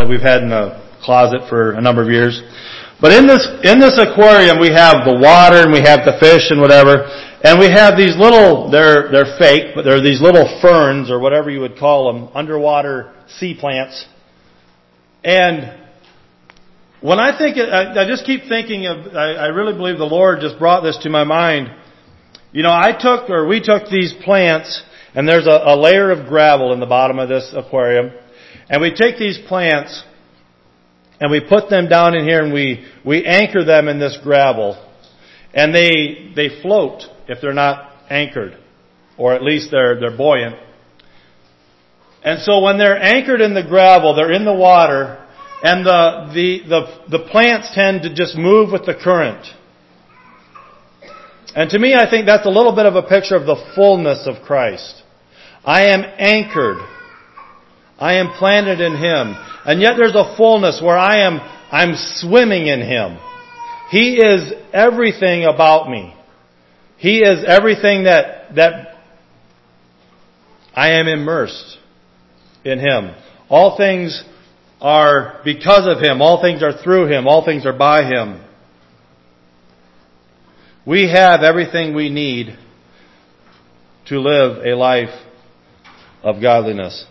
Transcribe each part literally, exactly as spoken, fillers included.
that we've had in the closet for a number of years. But in this in this aquarium, we have the water and we have the fish and whatever, and we have these little, they're they're fake, but they're these little ferns or whatever you would call them, underwater sea plants. And when I think, I, I just keep thinking of, I, I really believe the Lord just brought this to my mind. You know, I took, or we took these plants, and there's a, a layer of gravel in the bottom of this aquarium, and we take these plants, and we put them down in here, and we, we anchor them in this gravel, and they, they float if they're not anchored, or at least they're, they're buoyant. And so when they're anchored in the gravel, they're in the water, and the, the, the, the plants tend to just move with the current. And to me, I think that's a little bit of a picture of the fullness of Christ. I am anchored. I am planted in Him. And yet there's a fullness where I am, I'm swimming in Him. He is everything about me. He is everything that, that I am immersed in Him. All things are because of Him. All things are through Him. All things are by Him. We have everything we need to live a life of godliness.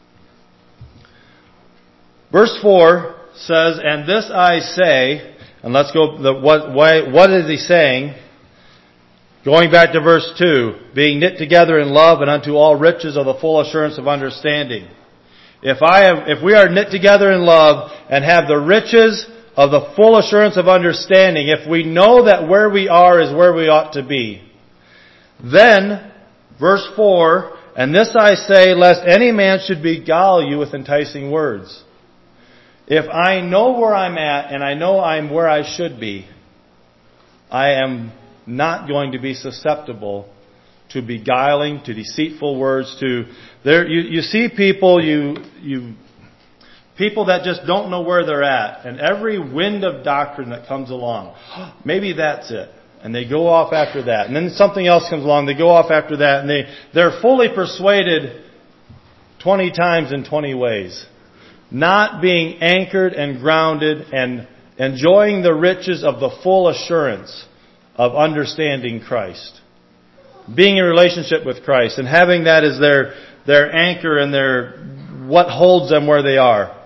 Verse four says, "And this I say," and let's go, the, what, why, what is he saying? Going back to verse two, "being knit together in love and unto all riches of the full assurance of understanding." If I have, if we are knit together in love and have the riches of the full assurance of understanding, if we know that where we are is where we ought to be, then, verse four, "And this I say, lest any man should beguile you with enticing words." If I know where I'm at and I know I'm where I should be, I am not going to be susceptible to beguiling, to deceitful words, to there. You, you see people, you you people that just don't know where they're at, and every wind of doctrine that comes along, maybe that's it, and they go off after that, and then something else comes along, they go off after that, and they they're fully persuaded twenty times in twenty ways, not being anchored and grounded and enjoying the riches of the full assurance of understanding Christ. Being in relationship with Christ and having that as their, their anchor and their, what holds them where they are.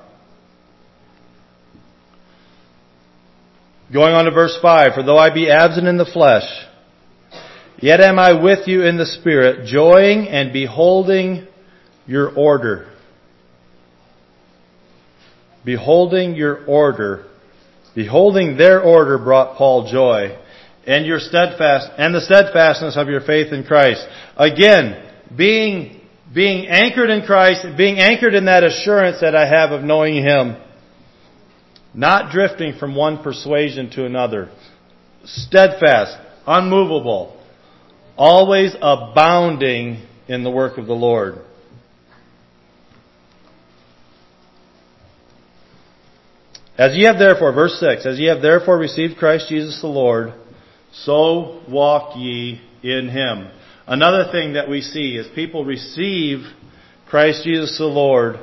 Going on to verse five, "For though I be absent in the flesh, yet am I with you in the Spirit, joying and beholding your order." Beholding your order. Beholding their order brought Paul joy. And your steadfast, and the steadfastness of your faith in Christ. Again, being, being anchored in Christ, being anchored in that assurance that I have of knowing Him. Not drifting from one persuasion to another. Steadfast, unmovable, always abounding in the work of the Lord. "As ye have therefore," verse six, "as ye have therefore received Christ Jesus the Lord, so walk ye in Him." Another thing that we see is people receive Christ Jesus the Lord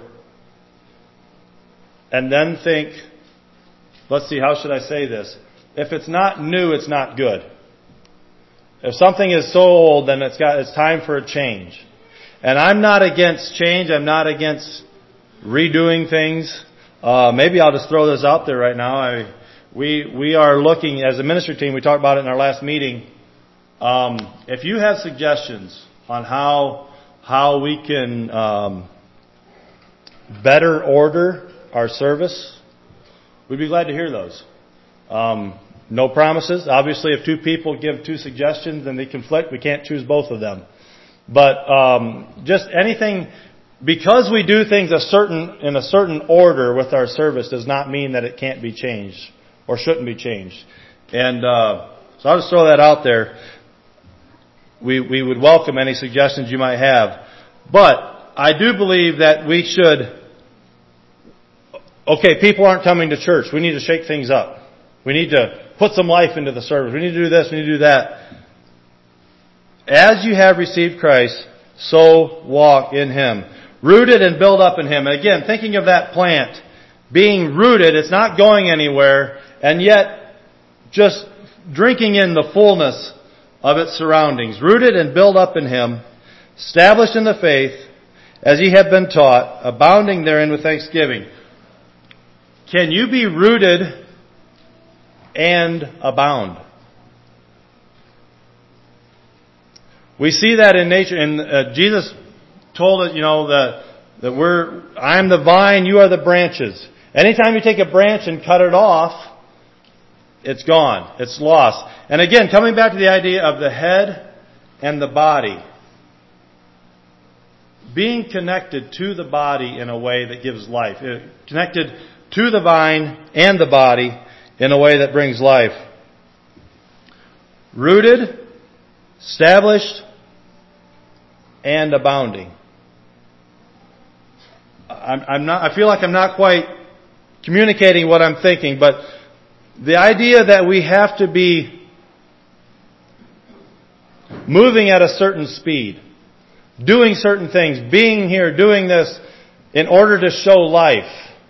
and then think, let's see, how should I say this? If it's not new, it's not good. If something is so old, then it's got, it's time for a change. And I'm not against change. I'm not against redoing things. Uh, maybe I'll just throw this out there right now. I, We we are looking, as a ministry team, we talked about it in our last meeting. Um, if you have suggestions on how how we can um, better order our service, we'd be glad to hear those. Um, no promises. Obviously, if two people give two suggestions and they conflict, we can't choose both of them. But um, just anything, because we do things a certain in a certain order with our service, does not mean that it can't be changed. Or shouldn't be changed. And uh, so I'll just throw that out there. We we would welcome any suggestions you might have. But I do believe that we should... Okay, people aren't coming to church. We need to shake things up. We need to put some life into the service. We need to do this, we need to do that. As you have received Christ, so walk in Him. Rooted and built up in Him. And again, thinking of that plant, being rooted, it's not going anywhere, and yet just drinking in the fullness of its surroundings. Rooted and built up in Him, established in the faith, as ye have been taught, abounding therein with thanksgiving. Can you be rooted and abound? We see that in nature, and uh, Jesus told us, you know, that that we're, I am the vine, you are the branches. Anytime you take a branch and cut it off, it's gone. It's lost. And again, coming back to the idea of the head and the body. Being connected to the body in a way that gives life. Connected to the vine and the body in a way that brings life. Rooted, established, and abounding. I'm, I'm not, I feel like I'm not quite communicating what I'm thinking, but the idea that we have to be moving at a certain speed, doing certain things, being here, doing this in order to show life.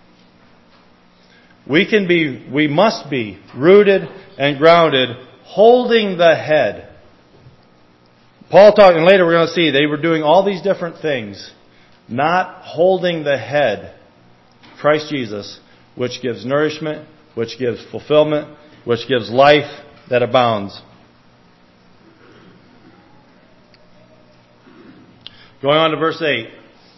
We can be, we must be rooted and grounded, holding the head. Paul talked, and later we're going to see, they were doing all these different things, not holding the head, Christ Jesus, which gives nourishment, which gives fulfillment, which gives life that abounds. Going on to verse eight.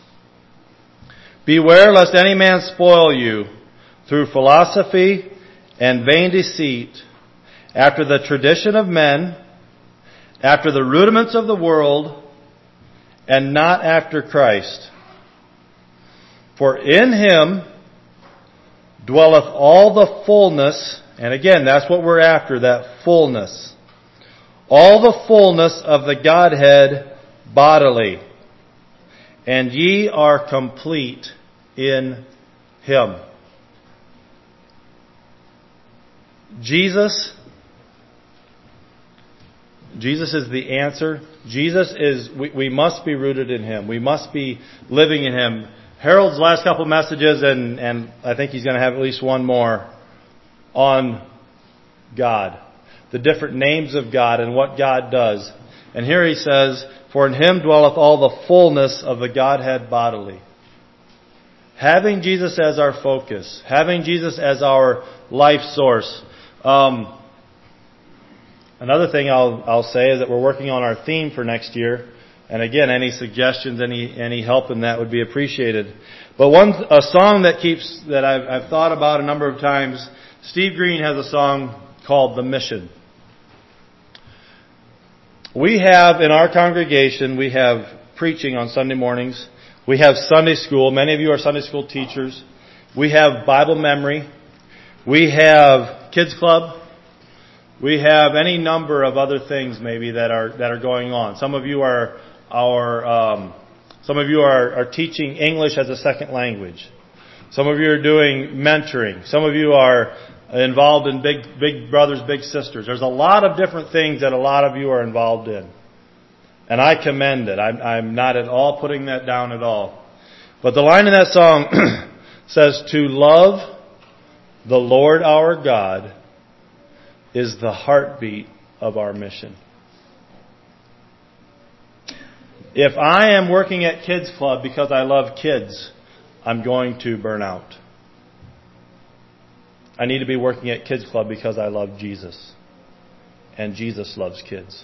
Beware lest any man spoil you through philosophy and vain deceit, after the tradition of men, after the rudiments of the world, and not after Christ. For in Him dwelleth all the fullness, and again, that's what we're after, that fullness. All the fullness of the Godhead bodily. And ye are complete in Him. Jesus, Jesus is the answer. Jesus is, we, we must be rooted in Him. We must be living in Him. Harold's last couple of messages, and, and I think he's going to have at least one more, on God. The different names of God and what God does. And here he says, for in Him dwelleth all the fullness of the Godhead bodily. Having Jesus as our focus, having Jesus as our life source. Um, another thing I'll, I'll say is that we're working on our theme for next year. And again, any suggestions, any any help in that would be appreciated. But one a song that keeps that I've, I've thought about a number of times. Steve Green has a song called "The Mission." We have in our congregation, we have preaching on Sunday mornings. We have Sunday school. Many of you are Sunday school teachers. We have Bible memory. We have kids club. We have any number of other things maybe that are that are going on. Some of you are our um, some of you are, are teaching English as a second language. Some of you are doing mentoring. Some of you are involved in big big brothers, big sisters. There's a lot of different things that a lot of you are involved in. And I commend it. I'm, I'm not at all putting that down at all. But the line in that song says, to love the Lord our God is the heartbeat of our mission. If I am working at Kids Club because I love kids, I'm going to burn out. I need to be working at Kids Club because I love Jesus. And Jesus loves kids.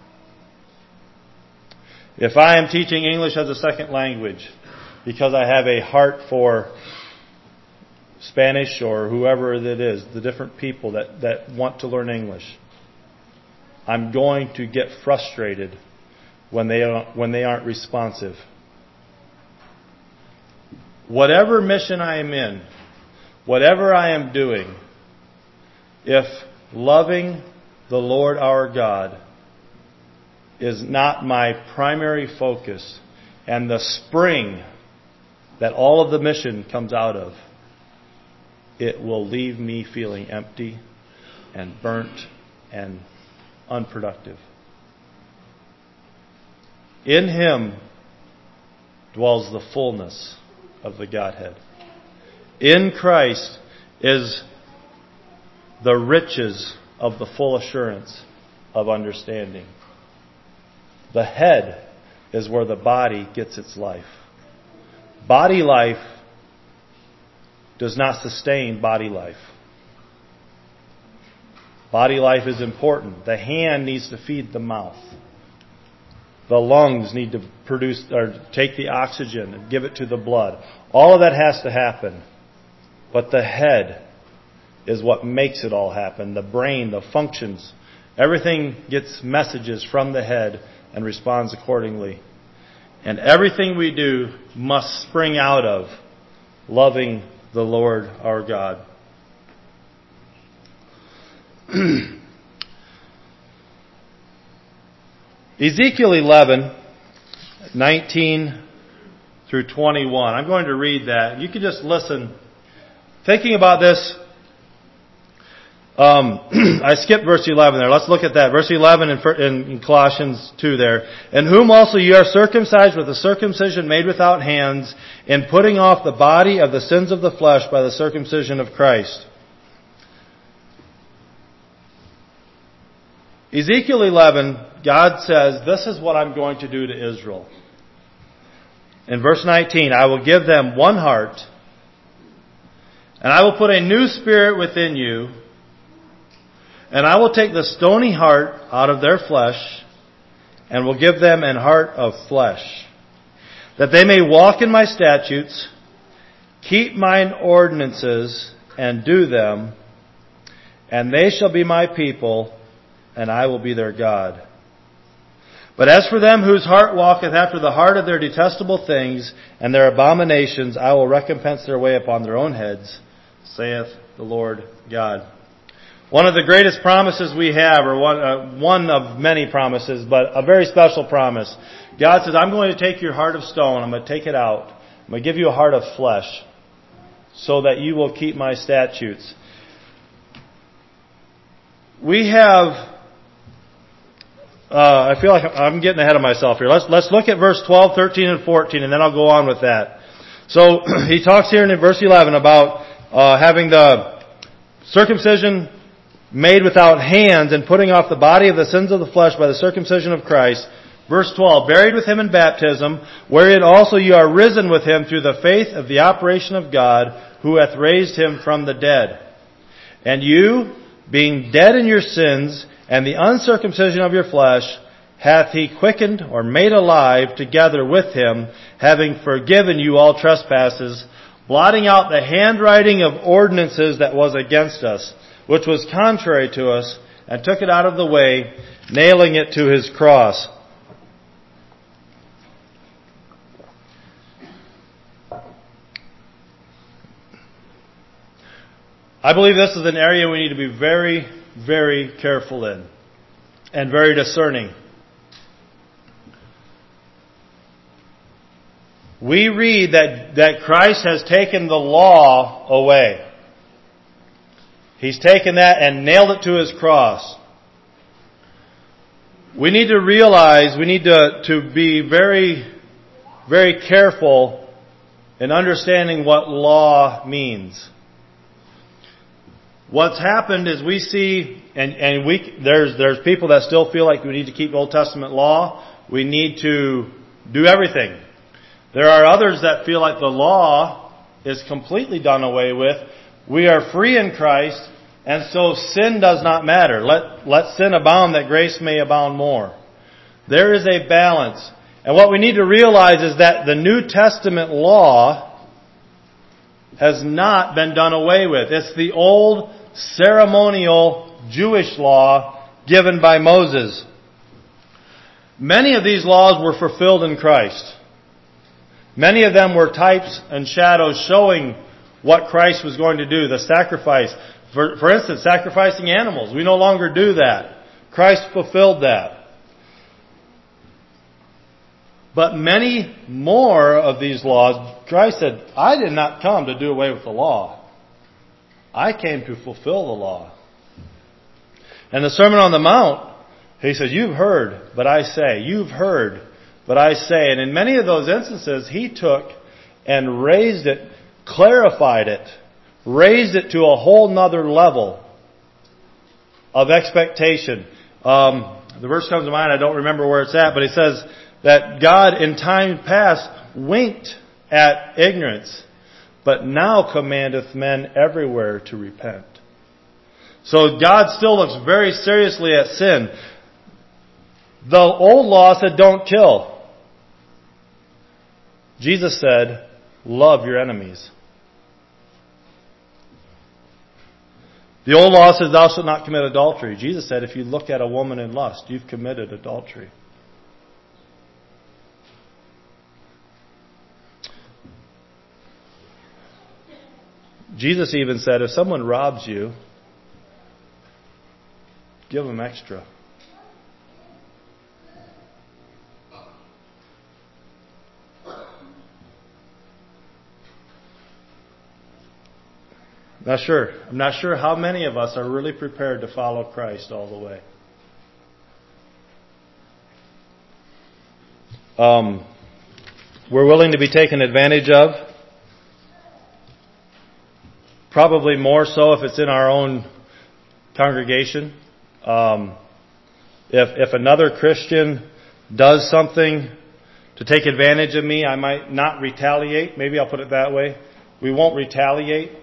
If I am teaching English as a second language because I have a heart for Spanish or whoever it is, the different people that, that want to learn English, I'm going to get frustrated when they when they aren't responsive. Whatever mission I am in, whatever I am doing, if loving the Lord our God is not my primary focus and the spring that all of the mission comes out of, it will leave me feeling empty and burnt and unproductive. In Him dwells the fullness of the Godhead. in Christ is the riches of the full assurance of understanding. The head is where the body gets its life. Body life does not sustain body life. Body life is important. The hand needs to feed the mouth. The lungs need to produce or take the oxygen and give it to the blood. All of that has to happen. But the head is what makes it all happen. The brain, the functions, everything gets messages from the head and responds accordingly. And everything we do must spring out of loving the Lord our God. Ezekiel eleven, nineteen through twenty-one. I'm going to read that. You can just listen. Thinking about this, um, I skipped verse eleven there. Let's look at that. Verse eleven in, in Colossians two there. In whom also ye are circumcised with a circumcision made without hands, in putting off the body of the sins of the flesh by the circumcision of Christ. Ezekiel eleven, God says, this is what I'm going to do to Israel. In verse nineteen, I will give them one heart, and I will put a new spirit within you, and I will take the stony heart out of their flesh, and will give them an heart of flesh, that they may walk in my statutes, keep mine ordinances, and do them, and they shall be my people, and I will be their God. But as for them whose heart walketh after the heart of their detestable things and their abominations, I will recompense their way upon their own heads, saith the Lord God. One of the greatest promises we have, or one, uh, one of many promises, but a very special promise. God says, I'm going to take your heart of stone, I'm going to take it out. I'm going to give you a heart of flesh, so that you will keep my statutes. We have... Uh, I feel like I'm getting ahead of myself here. Let's let's look at verse twelve, thirteen, and fourteen, and then I'll go on with that. So he talks here in verse eleven about uh, having the circumcision made without hands and putting off the body of the sins of the flesh by the circumcision of Christ. Verse twelve, buried with him in baptism, wherein also you are risen with him through the faith of the operation of God, who hath raised him from the dead. And you, being dead in your sins, and the uncircumcision of your flesh, hath he quickened or made alive together with him, having forgiven you all trespasses, blotting out the handwriting of ordinances that was against us, which was contrary to us, and took it out of the way, nailing it to his cross. I believe this is an area we need to be very, very careful in and very discerning. We read that, that Christ has taken the law away. He's taken that and nailed it to his cross. We need to realize, we need to, to be very, very careful in understanding what law means. What's happened is we see, and, and we, there's, there's people that still feel like we need to keep Old Testament law. We need to do everything. There are others that feel like the law is completely done away with. We are free in Christ, and so sin does not matter. Let, let sin abound that grace may abound more. There is a balance. And what we need to realize is that the New Testament law has not been done away with. It's the old ceremonial Jewish law given by Moses. Many of these laws were fulfilled in Christ. Many of them were types and shadows showing what Christ was going to do, the sacrifice. For, for instance, sacrificing animals. We no longer do that. Christ fulfilled that. But many more of these laws, Christ said, I did not come to do away with the law. I came to fulfill the law. And the Sermon on the Mount, he said, you've heard, but I say. You've heard, but I say. And in many of those instances, he took and raised it clarified it, raised it to a whole nother level of expectation. Um, the verse comes to mind, I don't remember where it's at, but it says that God in time past winked at ignorance, but now commandeth men everywhere to repent. So God still looks very seriously at sin. The old law said don't kill. Jesus said, love your enemies. The old law says thou shalt not commit adultery. Jesus said if you look at a woman in lust, you've committed adultery. Jesus even said if someone robs you, give them extra. Not sure. I'm not sure how many of us are really prepared to follow Christ all the way. Um, we're willing to be taken advantage of. Probably more so if it's in our own congregation. Um, if if another Christian does something to take advantage of me, I might not retaliate. Maybe I'll put it that way. We won't retaliate.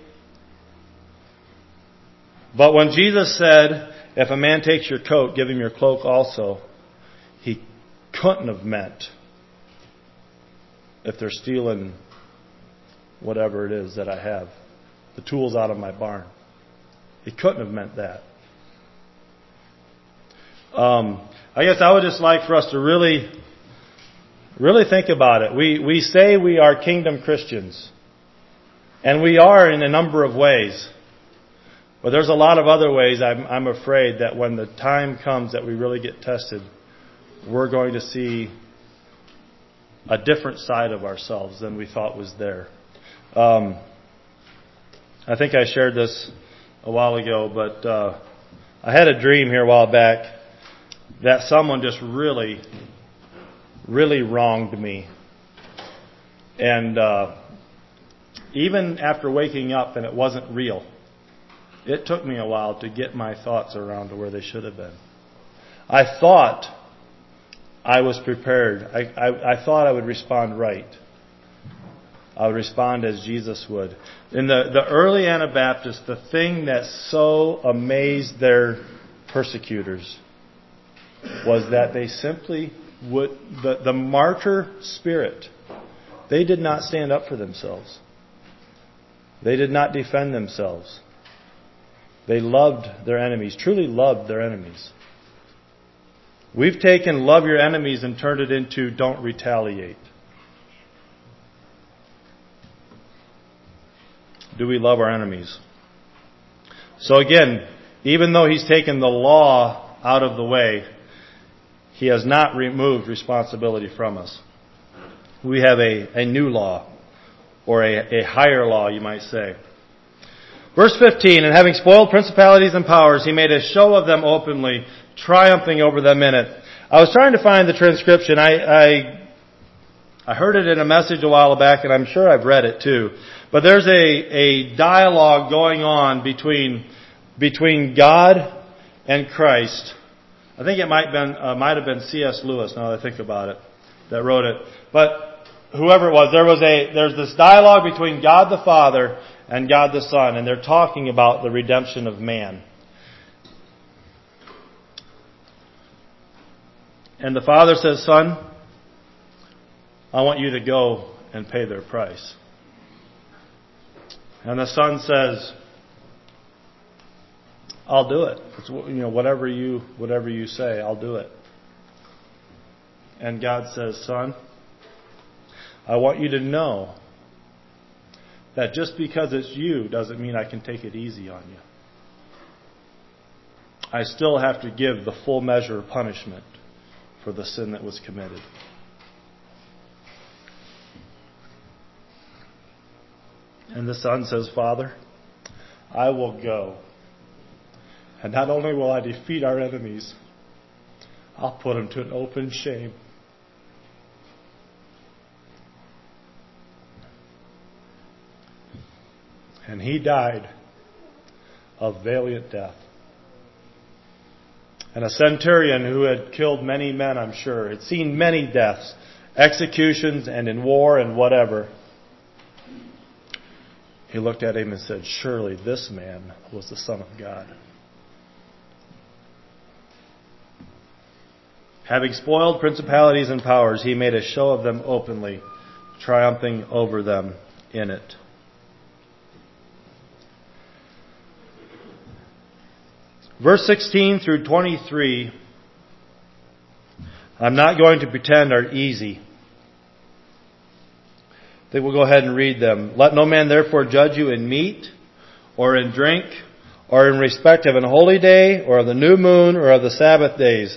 But when Jesus said, if a man takes your coat, give him your cloak also, he couldn't have meant if they're stealing whatever it is that I have, the tools out of my barn. He couldn't have meant that. Um, I guess I would just like for us to really, really think about it. We we say we are kingdom Christians, and we are in a number of ways. But there's a lot of other ways I'm, I'm afraid that when the time comes that we really get tested, we're going to see a different side of ourselves than we thought was there. Um, I think I shared this a while ago, but uh, I had a dream here a while back that someone just really, really wronged me. And uh, even after waking up and it wasn't real, it took me a while to get my thoughts around to where they should have been. I thought I was prepared. I, I, I thought I would respond right. I would respond as Jesus would. In the, the early Anabaptists, the thing that so amazed their persecutors was that they simply would, the, the martyr spirit, they did not stand up for themselves. They did not defend themselves. They loved their enemies, truly loved their enemies. We've taken love your enemies and turned it into don't retaliate. Do we love our enemies? So again, even though He's taken the law out of the way, He has not removed responsibility from us. We have a, a new law, or a, a higher law, you might say. Verse fifteen, and having spoiled principalities and powers, He made a show of them openly, triumphing over them in it. I was trying to find the transcription. I, I, I heard it in a message a while back, and I'm sure I've read it too. But there's a, a dialogue going on between, between God and Christ. I think it might, been, uh, might have been C S Lewis, now that I think about it, that wrote it. But whoever it was, there was a, there's this dialogue between God the Father and God the Son, and they're talking about the redemption of man. And the Father says, Son, I want you to go and pay their price. And the Son says, I'll do it. It's, you know, whatever you whatever you say, I'll do it. And God says, Son, I want you to know that just because it's you doesn't mean I can take it easy on you. I still have to give the full measure of punishment for the sin that was committed. And the Son says, Father, I will go. And not only will I defeat our enemies, I'll put them to an open shame. And he died a valiant death. And a centurion who had killed many men, I'm sure, had seen many deaths, executions and in war and whatever. He looked at him and said, surely this man was the Son of God. Having spoiled principalities and powers, he made a show of them openly, triumphing over them in it. Verse sixteen through twenty-three, I'm not going to pretend are easy. I think we'll go ahead and read them. Let no man therefore judge you in meat, or in drink, or in respect of an holy day, or of the new moon, or of the Sabbath days.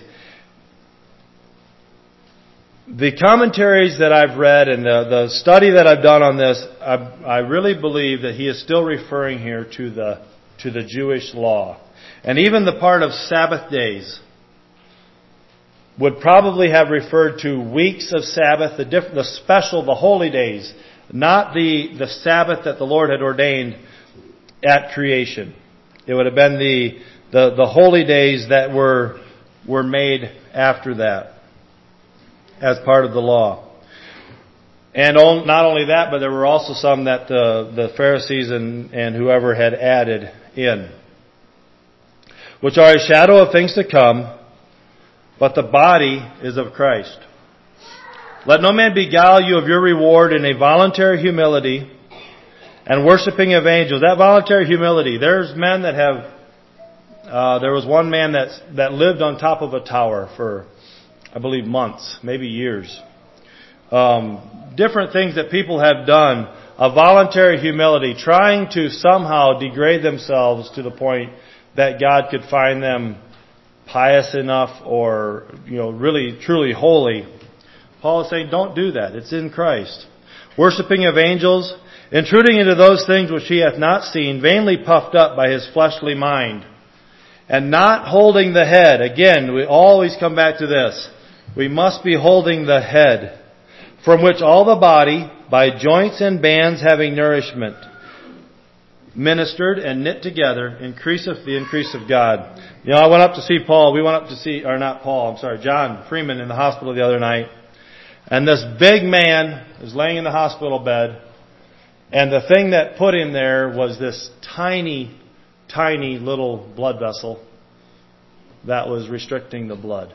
The commentaries that I've read and the, the study that I've done on this, I, I really believe that he is still referring here to the to the Jewish law. And even the part of Sabbath days would probably have referred to weeks of Sabbath, the, diff- the special, the holy days, not the, the Sabbath that the Lord had ordained at creation. It would have been the the, the holy days that were were made after that as part of the law. And on, not only that, but there were also some that the, the Pharisees and, and whoever had added in, which are a shadow of things to come, but the body is of Christ. Let no man beguile you of your reward in a voluntary humility and worshiping of angels. That voluntary humility, there's men that have, uh, there was one man that, that lived on top of a tower for, I believe, months, maybe years. Um, different things that people have done, a voluntary humility, trying to somehow degrade themselves to the point that God could find them pious enough or, you know, really, truly holy. Paul is saying, don't do that. It's in Christ. Worshipping of angels, intruding into those things which he hath not seen, vainly puffed up by his fleshly mind, and not holding the head. Again, we always come back to this. We must be holding the head, from which all the body, by joints and bands having nourishment, ministered and knit together, increaseth the increase of God. You know, I went up to see Paul. We went up to see, or not Paul, I'm sorry, John Freeman in the hospital the other night. And this big man is laying in the hospital bed. And the thing that put him there was this tiny, tiny little blood vessel that was restricting the blood.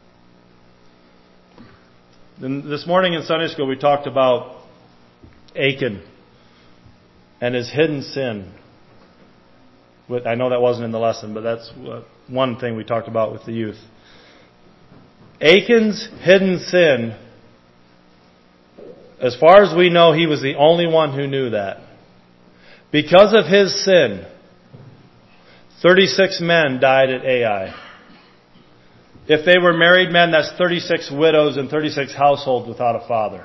And this morning in Sunday school we talked about Achan and his hidden sin. I know that wasn't in the lesson, but that's one thing we talked about with the youth. Achan's hidden sin, as far as we know, he was the only one who knew that. Because of his sin, thirty-six men died at Ai. If they were married men, that's thirty-six widows and thirty-six households without a father.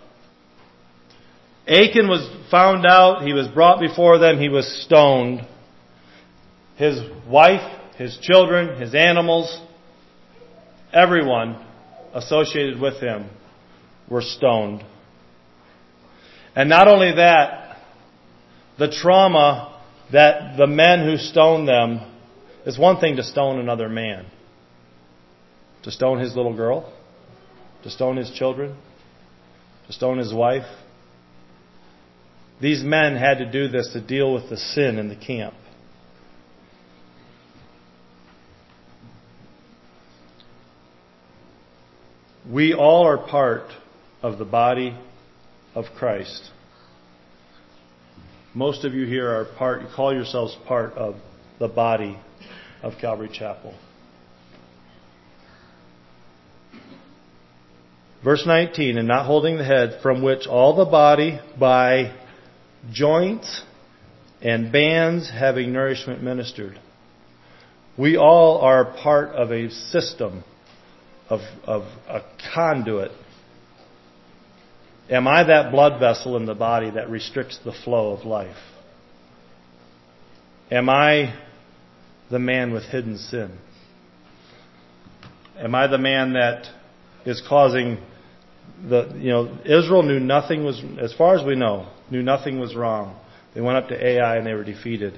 Achan was found out. He was brought before them. He was stoned. His wife, his children, his animals, everyone associated with him were stoned. And not only that, the trauma that the men who stoned them, it's one thing to stone another man. To stone his little girl, to stone his children, to stone his wife. These men had to do this to deal with the sin in the camp. We all are part of the body of Christ. Most of you here are part, you call yourselves part of the body of Calvary Chapel. Verse nineteen, and not holding the head, from which all the body by joints and bands having nourishment ministered. We all are part of a system, of, of a conduit. Am I that blood vessel in the body that restricts the flow of life? Am I the man with hidden sin? Am I the man that is causing the, you know, Israel knew nothing was, as far as we know, knew nothing was wrong. They went up to Ai and they were defeated.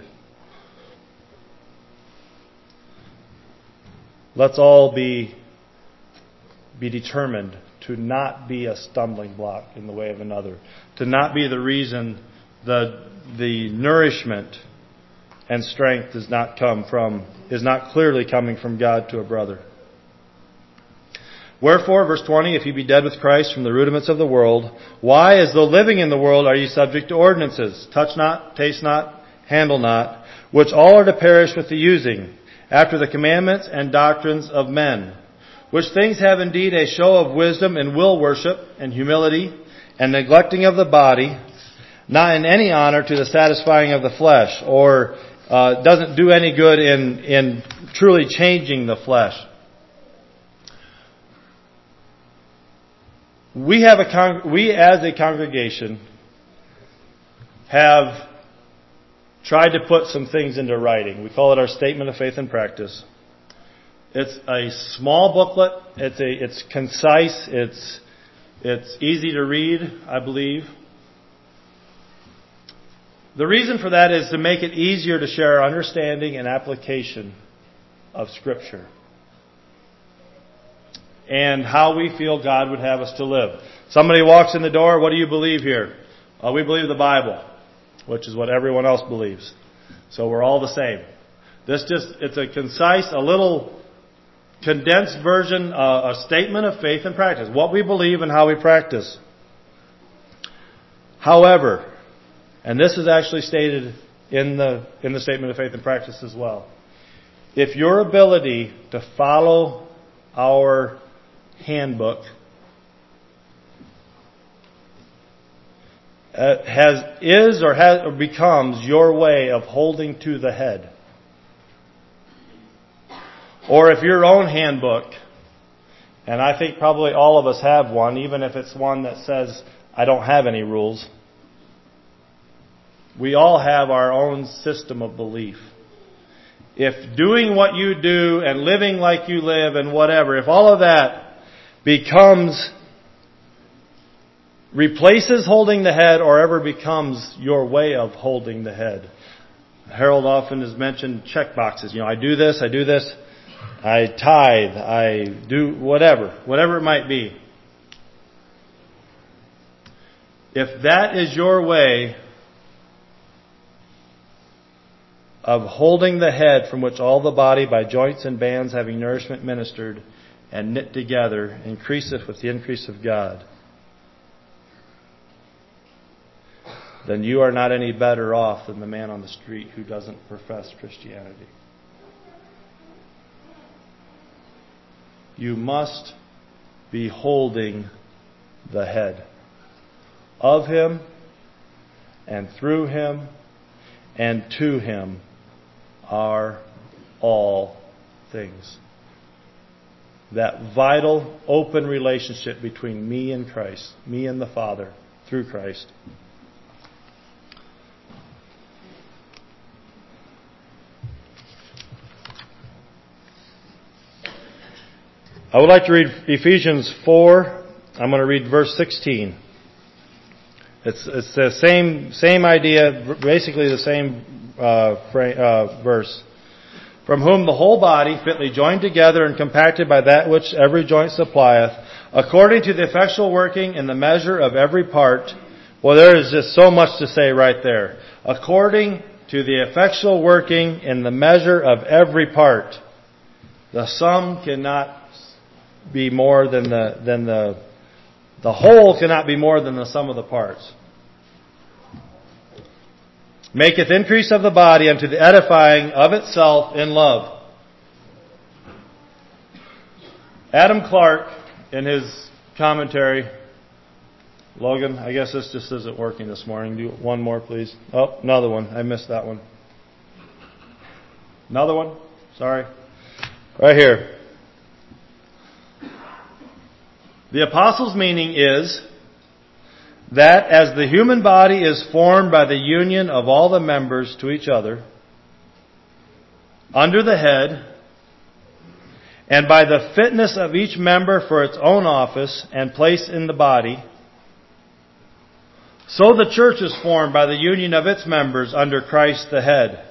Let's all be, be determined to not be a stumbling block in the way of another. To not be the reason the, the nourishment and strength does not come from, is not clearly coming from God to a brother. Wherefore, verse twenty, if you be dead with Christ from the rudiments of the world, why, as though living in the world, are you subject to ordinances? Touch not, taste not, handle not, which all are to perish with the using, after the commandments and doctrines of men, which things have indeed a show of wisdom and will worship and humility and neglecting of the body, not in any honor to the satisfying of the flesh, or uh, doesn't do any good in, in truly changing the flesh. We have a con- we as a congregation have tried to put some things into writing. We call it our Statement of Faith and Practice. It's a small booklet. It's a it's concise. It's it's easy to read, I believe. The reason for that is to make it easier to share our understanding and application of Scripture and how we feel God would have us to live. Somebody walks in the door, what do you believe here? Oh, we believe the Bible, which is what everyone else believes. So we're all the same. This just, it's a concise, a little condensed version, uh, a statement of faith and practice. What we believe and how we practice. However, and this is actually stated in the, in the statement of faith and practice as well. If your ability to follow our handbook uh, has is or has or becomes your way of holding to the head, or if your own handbook, and I think probably all of us have one, even if it's one that says I don't have any rules. We all have our own system of belief. If doing what you do and living like you live and whatever, if all of that becomes, replaces holding the head or ever becomes your way of holding the head. Harold often has mentioned check boxes. You know, I do this, I do this, I tithe, I do whatever, whatever it might be. If that is your way of holding the head from which all the body by joints and bands having nourishment ministered and knit together increaseth with the increase of God, then you are not any better off than the man on the street who doesn't profess Christianity. You must be holding the head of Him and through Him and to Him are all things. That vital, open relationship between me and Christ, me and the Father, through Christ. I would like to read Ephesians four. I'm going to read verse sixteen. It's, it's the same same idea, basically the same uh, fra- uh, verse. From whom the whole body, fitly joined together and compacted by that which every joint supplieth, according to the effectual working in the measure of every part. Well, there is just so much to say right there. According to the effectual working in the measure of every part. The sum cannot be more than the than the the whole cannot be more than the sum of the parts. Maketh increase of the body unto the edifying of itself in love. Adam Clark, in his commentary, Logan, I guess this just isn't working this morning. Do one more, please. Oh, another one. I missed that one. Another one? Sorry. Right here. The apostle's meaning is that as the human body is formed by the union of all the members to each other, under the head, and by the fitness of each member for its own office and place in the body, So the church is formed by the union of its members under Christ the head.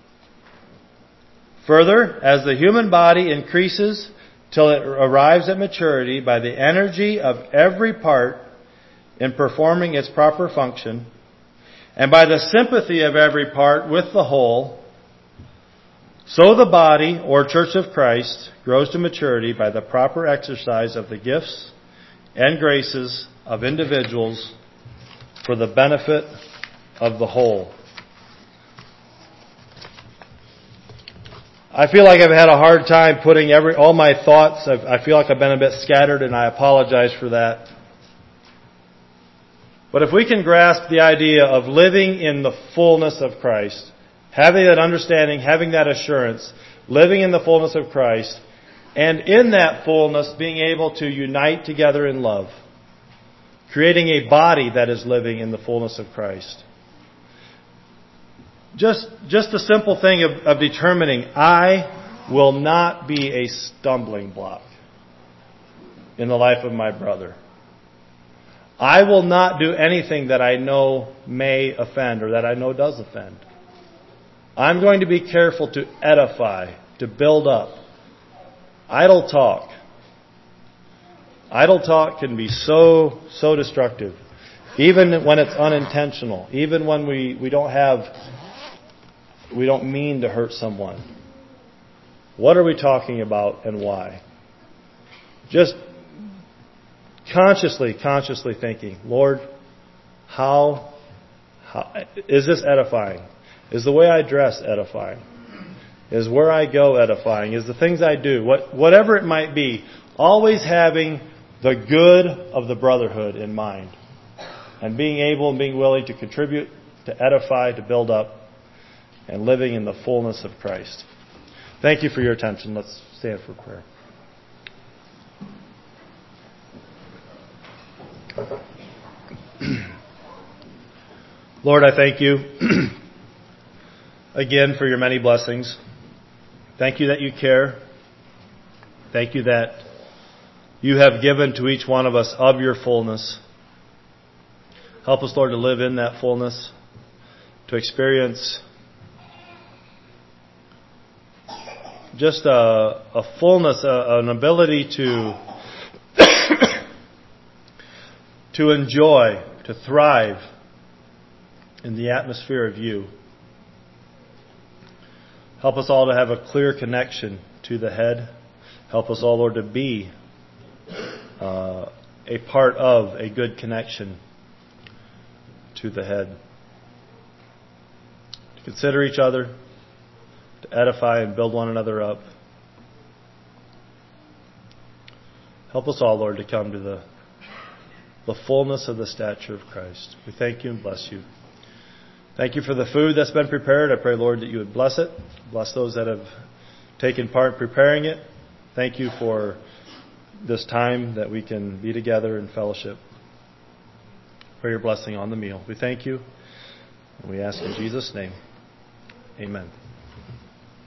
Further, as the human body increases till it arrives at maturity by the energy of every part in performing its proper function, and by the sympathy of every part with the whole, so the body, or church of Christ, grows to maturity by the proper exercise of the gifts and graces of individuals for the benefit of the whole. I feel like I've had a hard time putting every all my thoughts. I've, I feel like I've been a bit scattered, and I apologize for that. But if we can grasp the idea of living in the fullness of Christ, having that understanding, having that assurance, living in the fullness of Christ, and in that fullness being able to unite together in love, creating a body that is living in the fullness of Christ. Just, just the simple thing of, of determining, I will not be a stumbling block in the life of my brother. I will not do anything that I know may offend or that I know does offend. I'm going to be careful to edify, to build up. Idle talk. Idle talk can be so, so destructive. Even when it's unintentional. Even when we, we don't have, we don't mean to hurt someone. What are we talking about and why? Just consciously, consciously thinking, Lord, how, how is this edifying? Is the way I dress edifying? Is where I go edifying? Is the things I do, what, whatever it might be, always having the good of the brotherhood in mind. And being able and being willing to contribute, to edify, to build up, and living in the fullness of Christ. Thank you for your attention. Let's stand for prayer. Lord, I thank you again for your many blessings. Thank you that you care. Thank you that you have given to each one of us of your fullness. Help us, Lord, to live in that fullness, to experience just a, a fullness, a, an ability to to enjoy, to thrive in the atmosphere of you. Help us all to have a clear connection to the head. Help us all, Lord, to be uh, a part of a good connection to the head. To consider each other, to edify and build one another up. Help us all, Lord, to come to the, the fullness of the stature of Christ. We thank you and bless you. Thank you for the food that's been prepared. I pray, Lord, that you would bless it. Bless those that have taken part in preparing it. Thank you for this time that we can be together in fellowship. For your blessing on the meal. We thank you, and we ask in Jesus' name. Amen.